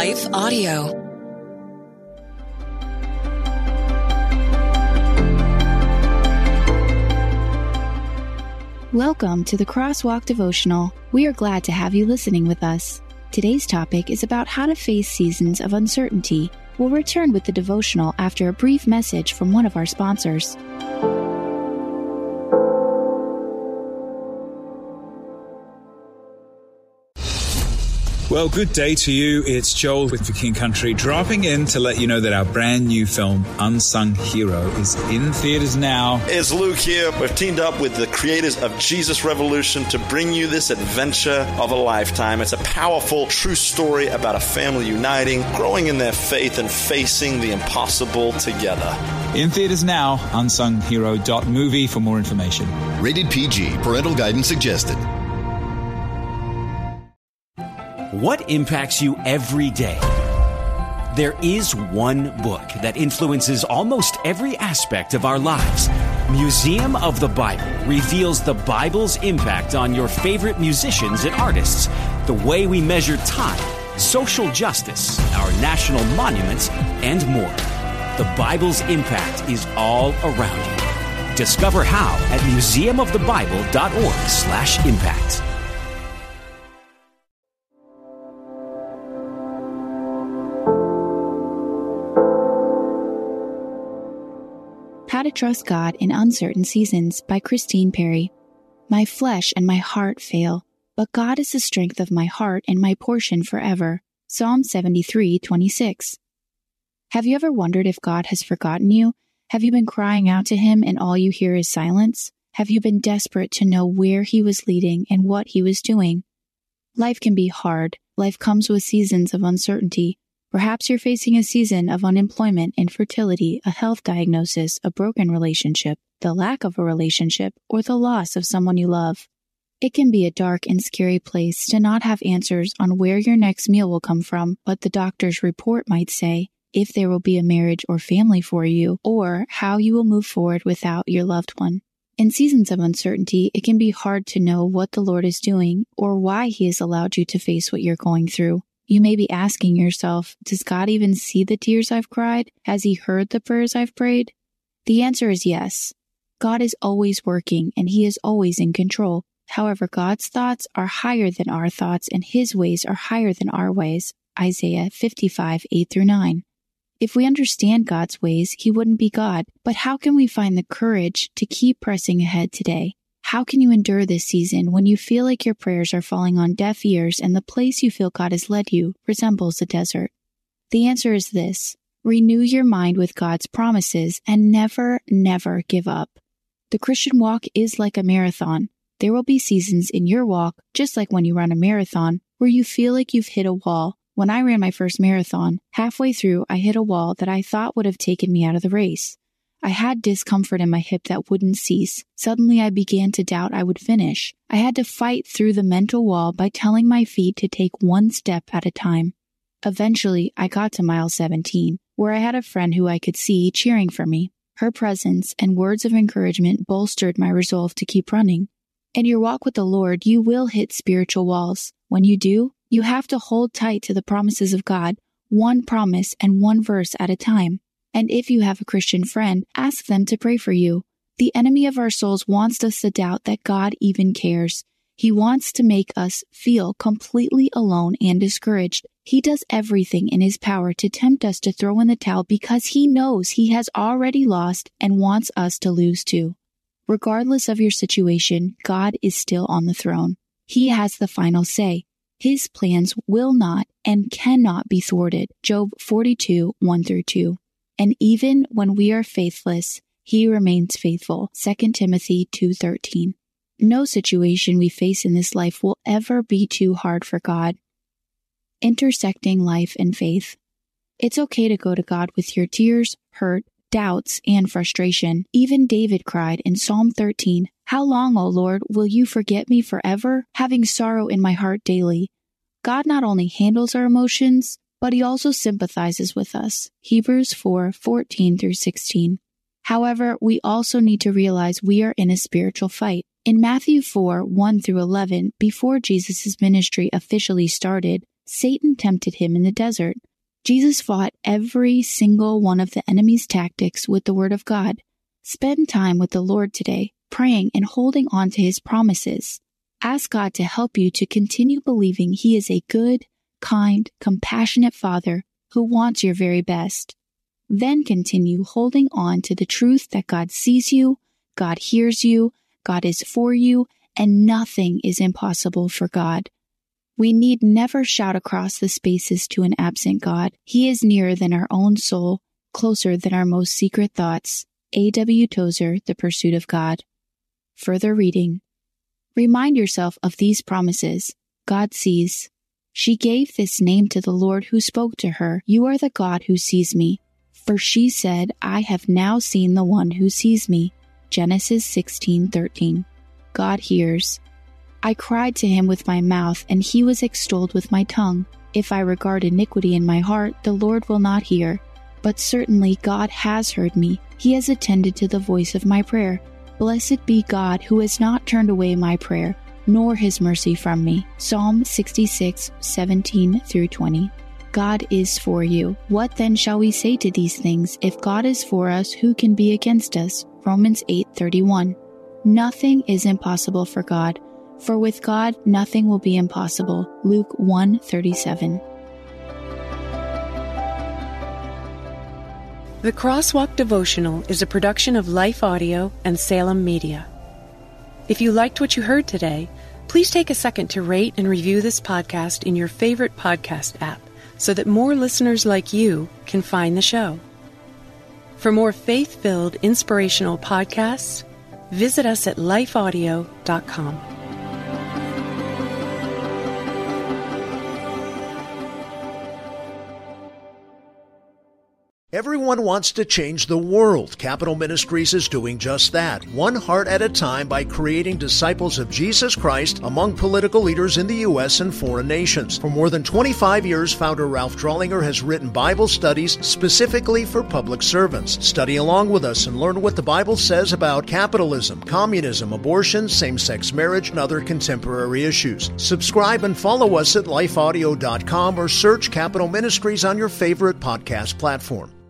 Life Audio. Welcome to the Crosswalk Devotional. We are glad to have you listening with us. Today's topic is about how to face seasons of uncertainty. We'll return with the devotional after a brief message from one of our sponsors. Well, good day to you. It's Joel with The King Country, dropping in to let you know that our brand new film, Unsung Hero, is in theaters now. It's Luke here. We've teamed up with the creators of Jesus Revolution to bring you this adventure of a lifetime. It's a powerful, true story about a family uniting, growing in their faith, and facing the impossible together. In theaters now, unsunghero.movie for more information. Rated PG. Parental guidance suggested. What impacts you every day? There is one book that influences almost every aspect of our lives. Museum of the Bible reveals the Bible's impact on your favorite musicians and artists, the way we measure time, social justice, our national monuments, and more. The Bible's impact is all around you. Discover how at museumofthebible.org/impact. How to Trust God in Uncertain Seasons by Christine Perry. My flesh and my heart fail, but God is the strength of my heart and my portion forever. Psalm 73:26. Have you ever wondered if God has forgotten you? Have you been crying out to Him and all you hear is silence? Have you been desperate to know where He was leading and what He was doing? Life can be hard. Life comes with seasons of uncertainty. Perhaps you're facing a season of unemployment, infertility, a health diagnosis, a broken relationship, the lack of a relationship, or the loss of someone you love. It can be a dark and scary place to not have answers on where your next meal will come from, but the doctor's report might say, if there will be a marriage or family for you, or how you will move forward without your loved one. In seasons of uncertainty, it can be hard to know what the Lord is doing or why He has allowed you to face what you're going through. You may be asking yourself, does God even see the tears I've cried? Has He heard the prayers I've prayed? The answer is yes. God is always working and He is always in control. However, God's thoughts are higher than our thoughts and His ways are higher than our ways. Isaiah 55:8-9. If we understand God's ways, He wouldn't be God. But how can we find the courage to keep pressing ahead today? How can you endure this season when you feel like your prayers are falling on deaf ears and the place you feel God has led you resembles a desert? The answer is this: renew your mind with God's promises and never, never give up. The Christian walk is like a marathon. There will be seasons in your walk, just like when you run a marathon, where you feel like you've hit a wall. When I ran my first marathon, halfway through I hit a wall that I thought would have taken me out of the race. I had discomfort in my hip that wouldn't cease. Suddenly I began to doubt I would finish. I had to fight through the mental wall by telling my feet to take one step at a time. Eventually, I got to mile 17, where I had a friend who I could see cheering for me. Her presence and words of encouragement bolstered my resolve to keep running. In your walk with the Lord, you will hit spiritual walls. When you do, you have to hold tight to the promises of God, one promise and one verse at a time. And if you have a Christian friend, ask them to pray for you. The enemy of our souls wants us to doubt that God even cares. He wants to make us feel completely alone and discouraged. He does everything in His power to tempt us to throw in the towel because He knows He has already lost and wants us to lose too. Regardless of your situation, God is still on the throne. He has the final say. His plans will not and cannot be thwarted. Job 42:1-2. And even when we are faithless, He remains faithful. 2 Timothy 2:13. No situation we face in this life will ever be too hard for God. Intersecting life and faith. It's okay to go to God with your tears, hurt, doubts, and frustration. Even David cried in Psalm 13, "How long, O Lord, will you forget me forever, having sorrow in my heart daily?" God not only handles our emotions, but He also sympathizes with us. Hebrews 4:14-16. However, we also need to realize we are in a spiritual fight. In Matthew 4:1-11, before Jesus' ministry officially started, Satan tempted him in the desert. Jesus fought every single one of the enemy's tactics with the Word of God. Spend time with the Lord today, praying and holding on to His promises. Ask God to help you to continue believing He is a good, kind, compassionate Father who wants your very best. Then continue holding on to the truth that God sees you, God hears you, God is for you, and nothing is impossible for God. We need never shout across the spaces to an absent God. He is nearer than our own soul, closer than our most secret thoughts. A.W. Tozer, The Pursuit of God. Further reading. Remind yourself of these promises. God sees. She gave this name to the Lord who spoke to her. You are the God who sees me. For she said, I have now seen the one who sees me. Genesis 16:13. God hears. I cried to him with my mouth, and he was extolled with my tongue. If I regard iniquity in my heart, the Lord will not hear. But certainly God has heard me. He has attended to the voice of my prayer. Blessed be God who has not turned away my prayer, nor his mercy from me. Psalm 66:17-20. God is for you. What then shall we say to these things? If God is for us, who can be against us? Romans 8:31. Nothing is impossible for God. For with God, nothing will be impossible. Luke 1:37. The Crosswalk Devotional is a production of Life Audio and Salem Media. If you liked what you heard today, please take a second to rate and review this podcast in your favorite podcast app so that more listeners like you can find the show. For more faith-filled, inspirational podcasts, visit us at lifeaudio.com. Everyone wants to change the world. Capital Ministries is doing just that, one heart at a time, by creating disciples of Jesus Christ among political leaders in the U.S. and foreign nations. For more than 25 years, founder Ralph Drollinger has written Bible studies specifically for public servants. Study along with us and learn what the Bible says about capitalism, communism, abortion, same-sex marriage, and other contemporary issues. Subscribe and follow us at lifeaudio.com or search Capital Ministries on your favorite podcast platform.